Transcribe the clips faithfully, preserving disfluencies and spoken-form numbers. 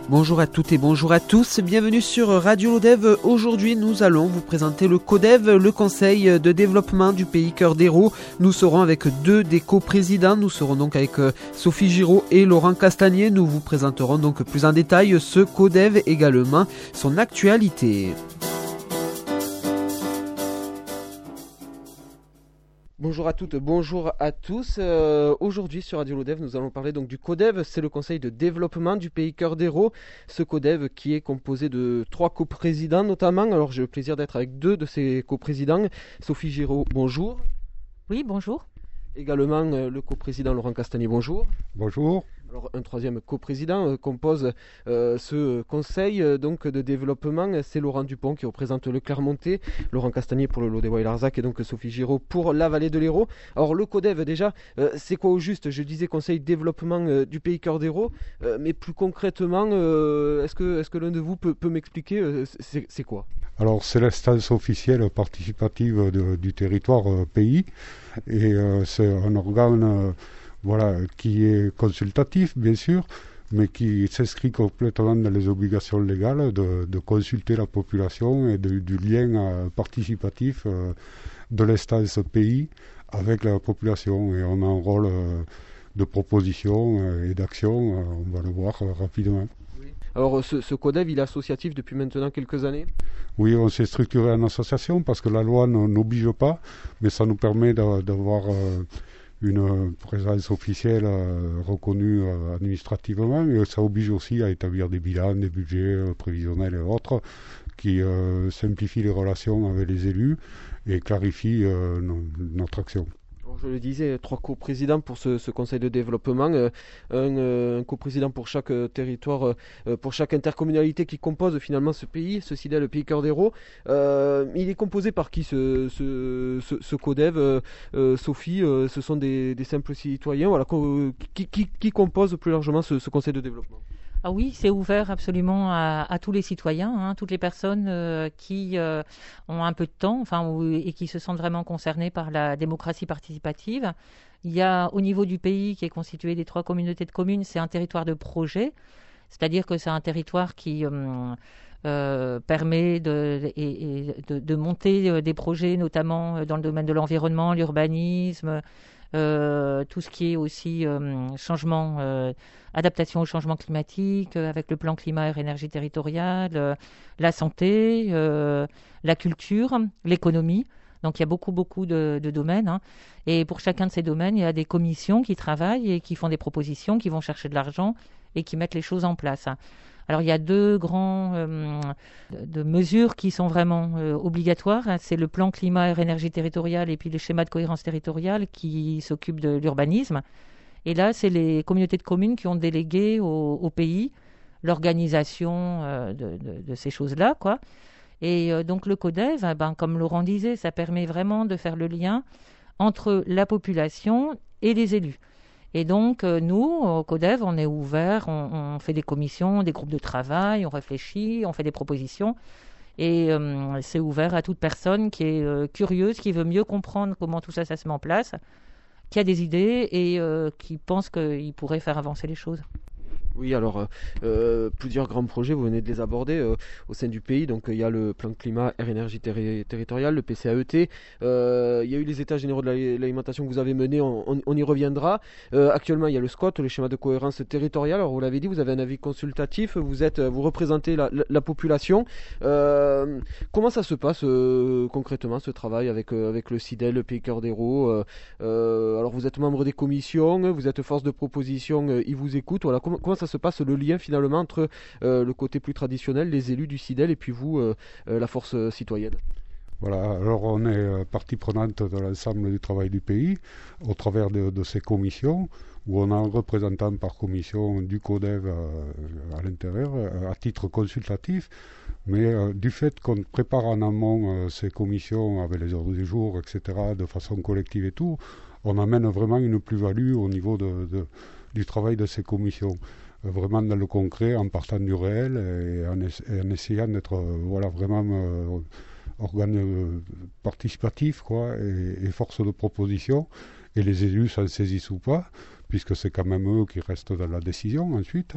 Bonjour à toutes et bonjour à tous, bienvenue sur Radio Lodève. Aujourd'hui, nous allons vous présenter le CODEV, le Conseil de développement du pays Cœur d'Hérault. Nous serons avec deux des coprésidents, nous serons donc avec Sophie Giraud et Laurent Castagnier. Nous vous présenterons donc plus en détail ce CODEV, également son actualité. Bonjour à toutes, bonjour à tous. Euh, aujourd'hui sur Radio Lodève, nous allons parler donc du CODEV, c'est le Conseil de développement du pays Cœur d'Hérault. Ce CODEV qui est composé de trois coprésidents notamment. Alors j'ai le plaisir d'être avec deux de ces coprésidents. Sophie Giraud, bonjour. Oui, bonjour. Également euh, le coprésident Laurent Castagnier, bonjour. Bonjour. Alors, un troisième coprésident euh, compose euh, ce conseil euh, donc, de développement. C'est Laurent Dupont qui représente le Clermontais, Laurent Castagnier pour le Lodéois et Larzac et donc Sophie Giraud pour la vallée de l'Hérault. Alors le CODEV déjà, euh, c'est quoi au juste? Je disais conseil de développement euh, du pays Cœur d'Hérault, euh, mais plus concrètement, euh, est-ce que, est-ce que l'un de vous peut, peut m'expliquer euh, c'est, c'est quoi? Alors c'est l'instance officielle participative de, du territoire euh, pays et euh, c'est un organe euh, voilà, qui est consultatif bien sûr, mais qui s'inscrit complètement dans les obligations légales de, de consulter la population et de, du lien euh, participatif euh, de l'instance pays avec la population. Et on a un rôle euh, de proposition euh, et d'action, euh, on va le voir euh, rapidement. Alors ce, ce CODEV, il est associatif depuis maintenant quelques années? Oui, on s'est structuré en association parce que la loi n'oblige pas, mais ça nous permet d'avoir euh, une présence officielle euh, reconnue euh, administrativement, et ça oblige aussi à établir des bilans, des budgets euh, prévisionnels et autres qui euh, simplifient les relations avec les élus et clarifient euh, no, notre action. Je le disais, trois coprésidents pour ce, ce conseil de développement, euh, un, euh, un coprésident pour chaque euh, territoire, euh, pour chaque intercommunalité qui compose finalement ce pays, ce C I D E, le pays Cœur d'Hérault. Euh, il est composé par qui ce, ce, ce, ce CODEV euh, euh, Sophie, euh, ce sont des, des simples citoyens, voilà, qui, qui, qui compose plus largement ce, ce conseil de développement? Ah oui, c'est ouvert absolument à, à tous les citoyens, hein, toutes les personnes euh, qui euh, ont un peu de temps, enfin, ou, et qui se sentent vraiment concernées par la démocratie participative. Il y a au niveau du pays qui est constitué des trois communautés de communes, c'est un territoire de projet, c'est-à-dire que c'est un territoire qui euh, euh, permet de, et, et de, de monter des projets, notamment dans le domaine de l'environnement, l'urbanisme, Euh, tout ce qui est aussi euh, changement, euh, adaptation au changement climatique, euh, avec le plan climat et énergie territoriale, euh, la santé, euh, la culture, l'économie. Donc il y a beaucoup, beaucoup de, de domaines. Hein. Et pour chacun de ces domaines, il y a des commissions qui travaillent et qui font des propositions, qui vont chercher de l'argent et qui mettent les choses en place. Hein. Alors il y a deux grands euh, de, de mesures qui sont vraiment euh, obligatoires. C'est le plan climat et énergie territoriale et puis les schémas de cohérence territoriale qui s'occupent de l'urbanisme. Et là, c'est les communautés de communes qui ont délégué au, au pays l'organisation euh, de, de, de ces choses-là, quoi. Et euh, donc le CODEV, ben, comme Laurent disait, ça permet vraiment de faire le lien entre la population et les élus. Et donc, euh, nous, au CODEV, on est ouvert, on, on fait des commissions, des groupes de travail, on réfléchit, on fait des propositions. Et euh, c'est ouvert à toute personne qui est euh, curieuse, qui veut mieux comprendre comment tout ça, ça se met en place, qui a des idées et euh, qui pense qu'il pourrait faire avancer les choses. Oui, alors euh, plusieurs grands projets, vous venez de les aborder euh, au sein du pays. Donc il y a le plan climat air énergie terri- territoriale, le P C A E T. Euh, il y a eu les états généraux de l'alimentation que vous avez menés, on, on, on y reviendra. Euh, actuellement, il y a le SCOT, le schéma de cohérence territoriale. Alors vous l'avez dit, vous avez un avis consultatif, vous êtes, vous représentez la, la, la population. Euh, comment ça se passe euh, concrètement ce travail avec euh, avec le C I D E, le pays Cœur d'Hérault euh, euh, Alors vous êtes membre des commissions, vous êtes force de proposition, euh, ils vous écoutent. Voilà, comment, comment ça se passe le lien finalement entre euh, le côté plus traditionnel, les élus du C I D E L et puis vous, euh, euh, la force euh, citoyenne? Voilà, alors on est euh, partie prenante de l'ensemble du travail du pays au travers de, de ces commissions où on a un représentant par commission du CODEV euh, à l'intérieur euh, à titre consultatif, mais euh, du fait qu'on prépare en amont euh, ces commissions avec les ordres du jour, et cetera, de façon collective et tout, on amène vraiment une plus-value au niveau de, de, du travail de ces commissions. Vraiment dans le concret, en partant du réel et en, es- et en essayant d'être euh, voilà, vraiment euh, organe euh, participatif quoi, et, et force de proposition. Et les élus s'en saisissent ou pas, puisque c'est quand même eux qui restent dans la décision ensuite.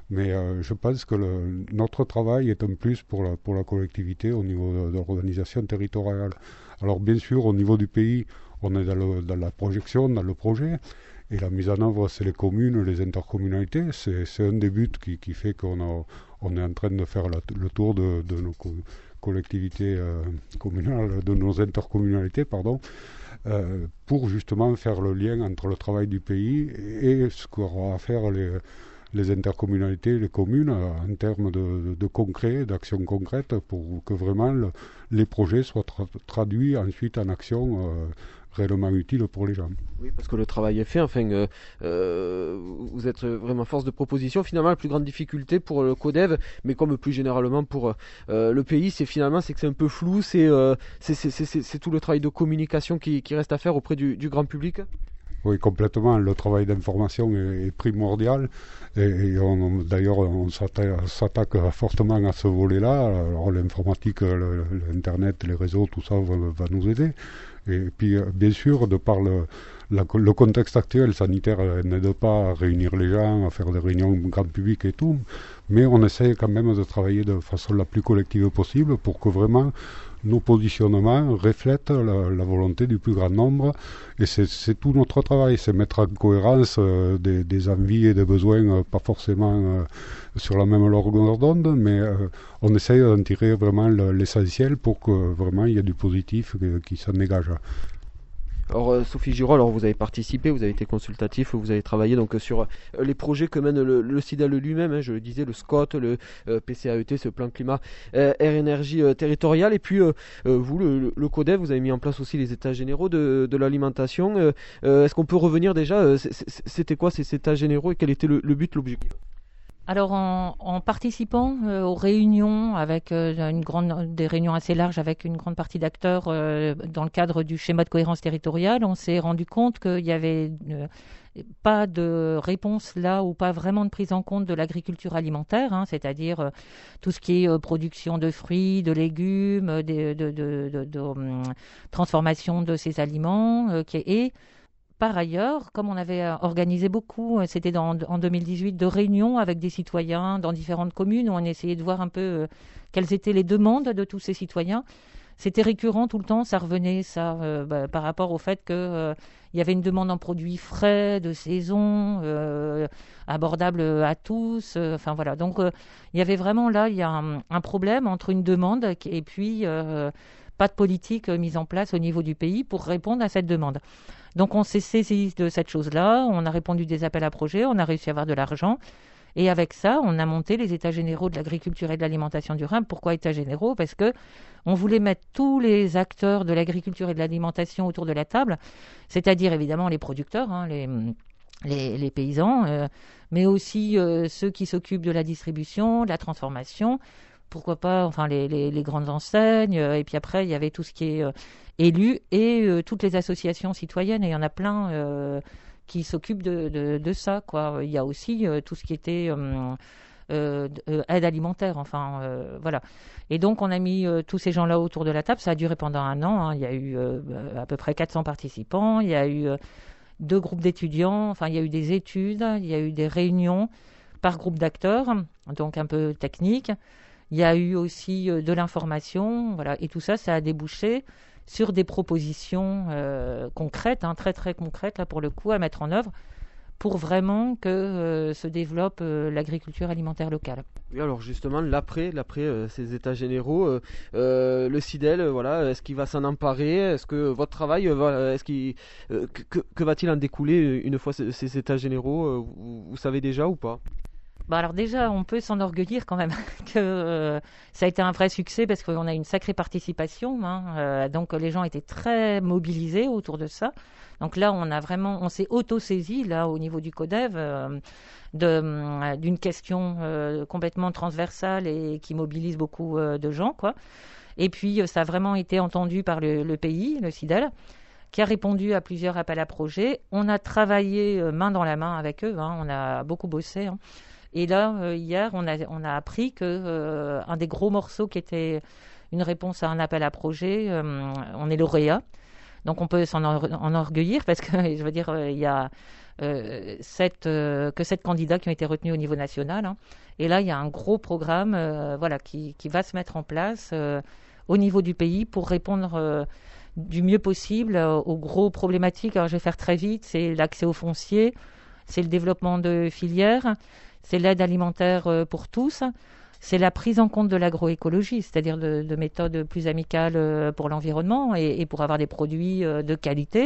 Mais euh, je pense que le, notre travail est un plus pour la, pour la collectivité au niveau de, de l'organisation territoriale. Alors bien sûr, au niveau du pays, on est dans, le, dans la projection, dans le projet, et la mise en œuvre, c'est les communes, les intercommunalités. C'est, c'est un des buts qui, qui fait qu'on a, on est en train de faire la, le tour de, de nos co- collectivités euh, communales, de nos intercommunalités, pardon, euh, pour justement faire le lien entre le travail du pays et ce qu'aura à faire les les intercommunalités, les communes, en termes de, de, de concret, d'actions concrètes, pour que vraiment le, les projets soient tra- traduits ensuite en actions euh, réellement utiles pour les gens. Oui, parce que le travail est fait. Enfin, euh, euh, vous êtes vraiment force de proposition. Finalement, la plus grande difficulté pour le CODEV, mais comme plus généralement pour euh, le pays, c'est finalement c'est que c'est un peu flou. C'est, euh, c'est, c'est, c'est, c'est tout le travail de communication qui, qui reste à faire auprès du, du grand public. Oui, complètement. Le travail d'information est, est primordial. Et, et on, d'ailleurs, on s'attaque, s'attaque fortement à ce volet-là. Alors, l'informatique, le, l'Internet, les réseaux, tout ça va, va nous aider. Et puis, bien sûr, de par le, la, le contexte actuel sanitaire, n'aide pas à réunir les gens, à faire des réunions grand public et tout. Mais on essaie quand même de travailler de façon la plus collective possible pour que vraiment nos positionnements reflètent la, la volonté du plus grand nombre. Et c'est, c'est tout notre travail, c'est mettre en cohérence euh, des, des envies et des besoins, euh, pas forcément euh, sur la même longueur d'onde, mais euh, on essaye d'en tirer vraiment le, l'essentiel pour que vraiment il y ait du positif qui, qui s'en dégage. Alors euh, Sophie Giraud, alors vous avez participé, vous avez été consultatif, vous avez travaillé donc sur euh, les projets que mène le, le SIDEL lui-même, hein, je le disais, le SCOT, le euh, P C A E T, ce plan climat euh, air énergie euh, territorial, et puis euh, euh, vous, le, le CODEV, vous avez mis en place aussi les états généraux de, de l'alimentation. Euh, euh, est-ce qu'on peut revenir déjà, euh, c'était quoi ces états généraux et quel était le, le but, l'objectif ? Alors en, en participant euh, aux réunions avec euh, une grande, des réunions assez larges avec une grande partie d'acteurs euh, dans le cadre du schéma de cohérence territoriale, on s'est rendu compte qu'il y avait euh, pas de réponse là ou pas vraiment de prise en compte de l'agriculture alimentaire, hein, c'est-à-dire euh, tout ce qui est euh, production de fruits, de légumes, euh, de, de, de, de, de um, transformation de ces aliments, euh, qui est, et par ailleurs, comme on avait organisé beaucoup, c'était dans, en deux mille dix-huit, de réunions avec des citoyens dans différentes communes où on essayait de voir un peu euh, quelles étaient les demandes de tous ces citoyens. C'était récurrent tout le temps, ça revenait ça euh, bah, par rapport au fait qu'il euh, y avait une demande en produits frais, de saison, euh, abordables à tous. Euh, enfin voilà, donc il euh, y avait vraiment là, il y a un, un problème entre une demande et puis euh, pas de politique mise en place au niveau du pays pour répondre à cette demande. Donc on s'est saisi de cette chose-là, on a répondu des appels à projets, on a réussi à avoir de l'argent. Et avec ça, on a monté les états généraux de l'agriculture et de l'alimentation durable. Pourquoi états généraux ? Parce que on voulait mettre tous les acteurs de l'agriculture et de l'alimentation autour de la table, c'est-à-dire évidemment les producteurs, hein, les, les, les paysans, euh, mais aussi euh, ceux qui s'occupent de la distribution, de la transformation, pourquoi pas, enfin les, les, les grandes enseignes, euh, et puis après il y avait tout ce qui est euh, élus et euh, toutes les associations citoyennes, et il y en a plein euh, qui s'occupent de, de, de ça, quoi. Il y a aussi euh, tout ce qui était euh, euh, aide alimentaire, enfin euh, voilà. Et donc on a mis euh, tous ces gens-là autour de la table, ça a duré pendant un an, hein. Il y a eu euh, à peu près quatre cents participants, il y a eu euh, deux groupes d'étudiants, enfin il y a eu des études, il y a eu des réunions par groupe d'acteurs, donc un peu technique. Il y a eu aussi euh, de l'information, voilà, et tout ça, ça a débouché sur des propositions euh, concrètes, hein, très très concrètes, là pour le coup, à mettre en œuvre pour vraiment que euh, se développe euh, l'agriculture alimentaire locale. Oui, alors justement, l'après, l'après euh, ces états généraux, euh, euh, le SIDEL, euh, voilà, est-ce qu'il va s'en emparer ? Est-ce que votre travail, euh, va, est-ce qu'il, euh, que, que va-t-il en découler une fois ces, ces états généraux euh, vous, vous savez déjà ou pas ? Bah alors déjà, on peut s'enorgueillir quand même que euh, ça a été un vrai succès parce qu'on a une sacrée participation. Hein, euh, donc les gens étaient très mobilisés autour de ça. Donc là, on a vraiment, on s'est auto-saisi là au niveau du CODEV euh, de, d'une question euh, complètement transversale et qui mobilise beaucoup euh, de gens, quoi. Et puis ça a vraiment été entendu par le, le pays, le SIDEL, qui a répondu à plusieurs appels à projets. On a travaillé euh, main dans la main avec eux. Hein, on a beaucoup bossé. Hein. Et là, euh, hier, on a, on a appris que euh, un des gros morceaux qui était une réponse à un appel à projet, euh, on est lauréat. Donc on peut s'en en- enorgueillir parce que je veux dire, euh, il y a euh, sept, euh, que sept candidats qui ont été retenus au niveau national, hein. Et là, il y a un gros programme euh, voilà, qui, qui va se mettre en place euh, au niveau du pays pour répondre euh, du mieux possible euh, aux gros problématiques. Alors je vais faire très vite, c'est l'accès au foncier, c'est le développement de filières, c'est l'aide alimentaire euh, pour tous, c'est la prise en compte de l'agroécologie, c'est-à-dire de, de méthodes plus amicales euh, pour l'environnement et, et pour avoir des produits euh, de qualité.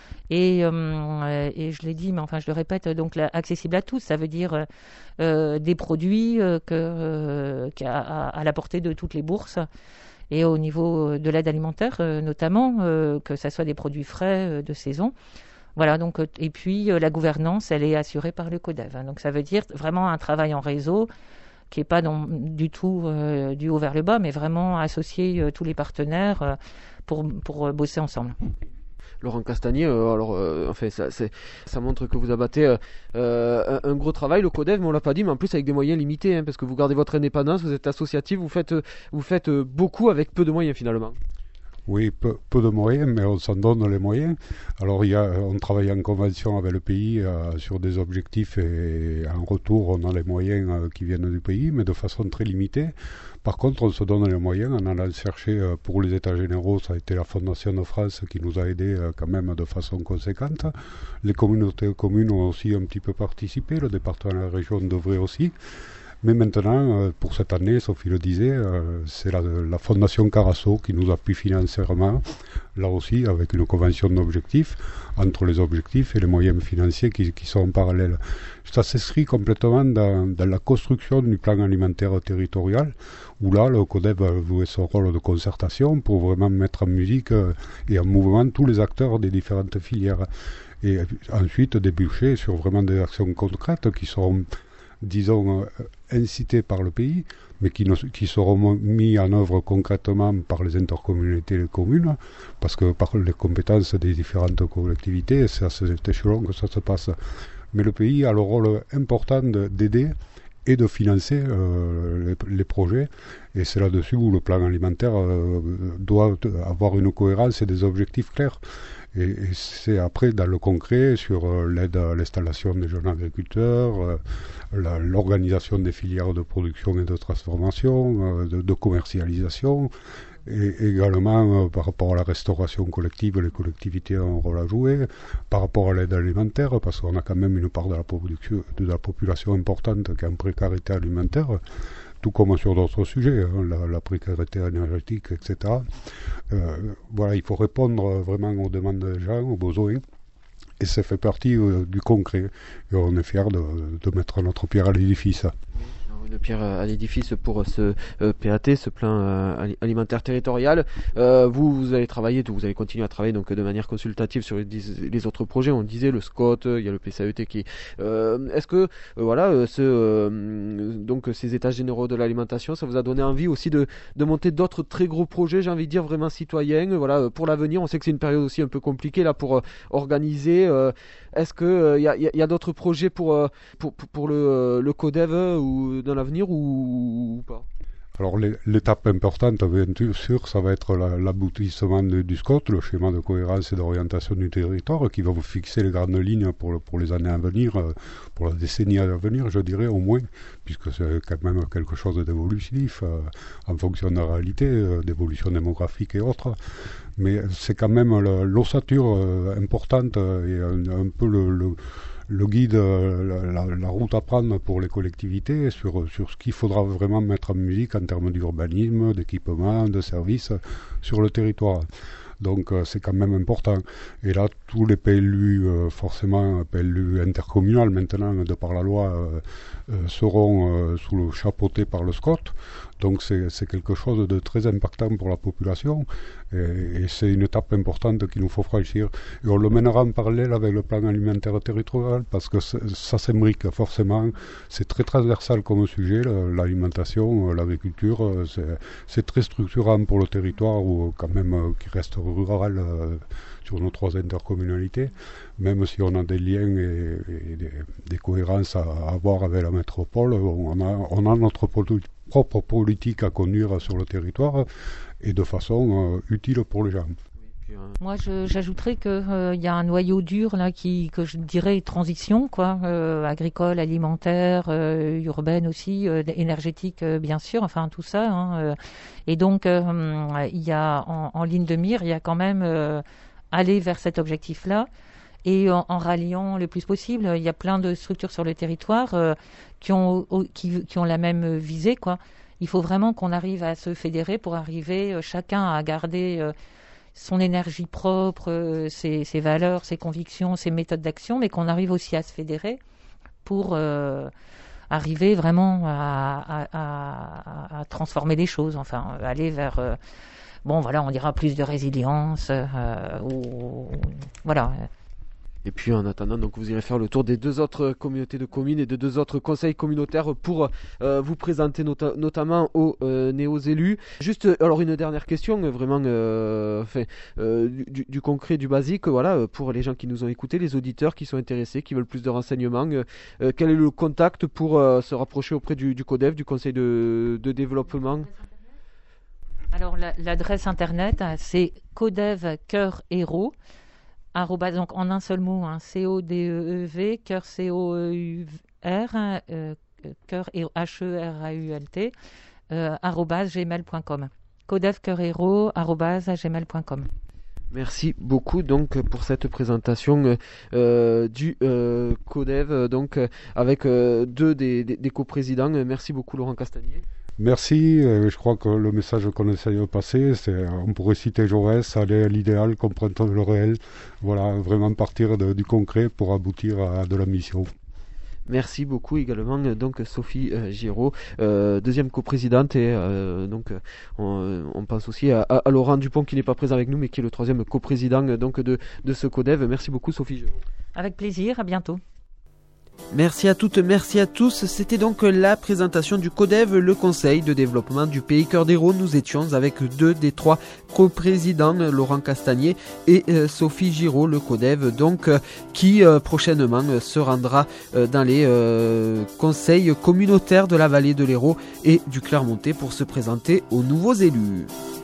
Et, euh, et je l'ai dit, mais enfin je le répète, donc là, accessible à tous, ça veut dire euh, des produits euh, que, euh, qui a- à, à la portée de toutes les bourses. Et au niveau de l'aide alimentaire, euh, notamment, euh, que ce soit des produits frais euh, de saison. Voilà, donc, euh, et puis euh, la gouvernance, elle est assurée par le CODEV, hein. Donc ça veut dire vraiment un travail en réseau qui n'est pas dans- du tout euh, du haut vers le bas, mais vraiment associer euh, tous les partenaires euh, pour, pour euh, bosser ensemble. Laurent Castagnier, euh, alors, euh, enfin, ça, c'est- ça montre que vous abattez euh, euh, un, un gros travail, le CODEV, mais on l'a pas dit, mais en plus avec des moyens limités, hein, parce que vous gardez votre indépendance, vous êtes associatif, vous faites, euh, vous faites euh, beaucoup avec peu de moyens finalement. Oui, peu, peu de moyens, mais on s'en donne les moyens. Alors, il y a, on travaille en convention avec le pays euh, sur des objectifs et en retour, on a les moyens euh, qui viennent du pays, mais de façon très limitée. Par contre, on se donne les moyens en allant chercher euh, pour les États généraux, ça a été la Fondation de France qui nous a aidés euh, quand même de façon conséquente. Les communautés communes ont aussi un petit peu participé, le département et la région devraient aussi. Mais maintenant, euh, pour cette année, Sophie le disait, euh, c'est la, la Fondation Carasso qui nous appuie financièrement, là aussi avec une convention d'objectifs, entre les objectifs et les moyens financiers qui, qui sont en parallèle. Ça s'inscrit complètement dans, dans la construction du plan alimentaire territorial, où là, le CODEV va jouer son rôle de concertation pour vraiment mettre en musique euh, et en mouvement tous les acteurs des différentes filières. Et ensuite déboucher sur vraiment des actions concrètes qui seront, disons, euh, incités par le pays, mais qui, ne, qui seront mis en œuvre concrètement par les intercommunalités et les communes, parce que par les compétences des différentes collectivités, c'est à cet échelon que ça se passe. Mais le pays a le rôle important d'aider et de financer euh, les, les projets, et c'est là-dessus où le plan alimentaire euh, doit avoir une cohérence et des objectifs clairs. Et, et c'est après dans le concret sur euh, l'aide à l'installation des jeunes agriculteurs, euh, la, l'organisation des filières de production et de transformation, euh, de, de commercialisation, et également euh, par rapport à la restauration collective, les collectivités ont un rôle à jouer, par rapport à l'aide alimentaire, parce qu'on a quand même une part de la, production, de la population importante qui est en précarité alimentaire, tout comme sur d'autres sujets, hein, la, la précarité énergétique, et cetera. Euh, voilà, il faut répondre vraiment aux demandes des gens, aux besoins, et ça fait partie euh, du concret. Et on est fiers de, de mettre notre pierre à l'édifice. Une pierre à l'édifice pour ce euh, P A T, ce plan euh, alimentaire territorial. Euh, vous, vous allez travailler, vous allez continuer à travailler donc de manière consultative sur les, les autres projets. On disait le SCOT, il y a le P C A E T qui. Euh, est-ce que euh, voilà, ce, euh, donc ces états généraux de l'alimentation, ça vous a donné envie aussi de, de monter d'autres très gros projets, j'ai envie de dire vraiment citoyens, voilà, pour l'avenir. On sait que c'est une période aussi un peu compliquée là pour euh, organiser. Euh, est-ce que il euh, y, y, y a d'autres projets pour, euh, pour, pour pour le, le CODEV ou dans l'avenir ou, ou pas? Alors l'étape importante, bien sûr, ça va être la, l'aboutissement de, du SCOT, le schéma de cohérence et d'orientation du territoire, qui va vous fixer les grandes lignes pour, le, pour les années à venir, pour la décennie à venir, je dirais au moins, puisque c'est quand même quelque chose d'évolutif, euh, en fonction de la réalité, euh, d'évolution démographique et autres. Mais c'est quand même la, l'ossature euh, importante et un, un peu le... le le guide, la, la, la route à prendre pour les collectivités sur, sur ce qu'il faudra vraiment mettre en musique en termes d'urbanisme, d'équipement, de services sur le territoire. Donc euh, c'est quand même important. Et là, tous les P L U, euh, forcément, P L U intercommunal maintenant, de par la loi, euh, euh, seront euh, sous le chapeauté par le SCOT. Donc c'est, c'est quelque chose de très impactant pour la population. Et, et c'est une étape importante qu'il nous faut franchir. Et on le mènera en parallèle avec le plan alimentaire territorial, parce que ça s'imbrique forcément. C'est très transversal comme sujet, l'alimentation, l'agriculture. C'est, c'est très structurant pour le territoire, où, quand même, qui reste rural euh, sur nos trois intercommunalités, même si on a des liens et, et des, des cohérences à, à avoir avec la métropole. On a, on a notre propre politique à conduire sur le territoire et de façon euh, utile pour les gens. Moi, je, j'ajouterais qu'il euh, y a un noyau dur là qui, que je dirais, transition, quoi, euh, agricole, alimentaire, euh, urbaine aussi, euh, énergétique, euh, bien sûr, enfin tout ça. Hein, euh, et donc, il euh, y a en, en ligne de mire, il y a quand même euh, aller vers cet objectif-là. Et en, en ralliant le plus possible, il y a plein de structures sur le territoire euh, qui ont qui, qui ont la même visée, quoi. Il faut vraiment qu'on arrive à se fédérer pour arriver euh, chacun à garder euh, son énergie propre, euh, ses, ses valeurs, ses convictions, ses méthodes d'action, mais qu'on arrive aussi à se fédérer pour euh, arriver vraiment à, à, à, à transformer les choses, enfin aller vers euh, bon voilà, on dira plus de résilience, euh, ou voilà. Et puis en attendant, donc vous irez faire le tour des deux autres communautés de communes et de deux autres conseils communautaires pour euh, vous présenter nota- notamment aux euh, néo-élus. Juste, alors une dernière question, vraiment euh, enfin, euh, du, du concret, du basique, voilà, pour les gens qui nous ont écoutés, les auditeurs qui sont intéressés, qui veulent plus de renseignements, euh, quel est le contact pour euh, se rapprocher auprès du, du CODEV, du Conseil de, de développement? Alors la, l'adresse internet, c'est CODEV Cœur Héros. Arrobas, donc en un seul mot, hein, C O D E E V, cœur C O E U R, euh, cœur H E R A U L T, euh, arrobas gmail point com. Codev Cœur Héros, arrobas gmail point com. Merci beaucoup donc pour cette présentation euh, du euh, CODEV, donc avec euh, deux des, des, des coprésidents. Merci beaucoup Laurent Castagnier. Merci, euh, je crois que le message qu'on essaye de passer, c'est, on pourrait citer Jaurès, aller à l'idéal, comprendre le réel, voilà, vraiment partir de, du concret pour aboutir à de la mission. Merci beaucoup également donc Sophie euh, Giraud, euh, deuxième coprésidente, et euh, donc on, on pense aussi à, à Laurent Dupont qui n'est pas présent avec nous mais qui est le troisième coprésident donc de, de ce CODEV. Merci beaucoup Sophie Giraud. Avec plaisir, à bientôt. Merci à toutes, merci à tous. C'était donc la présentation du CODEV, le Conseil de développement du pays Cœur d'Héros. Nous étions avec deux des trois coprésidents, Laurent Castagnier et euh, Sophie Giraud, le CODEV, donc euh, qui euh, prochainement euh, se rendra euh, dans les euh, conseils communautaires de la vallée de l'Hérault et du Clermontais pour se présenter aux nouveaux élus.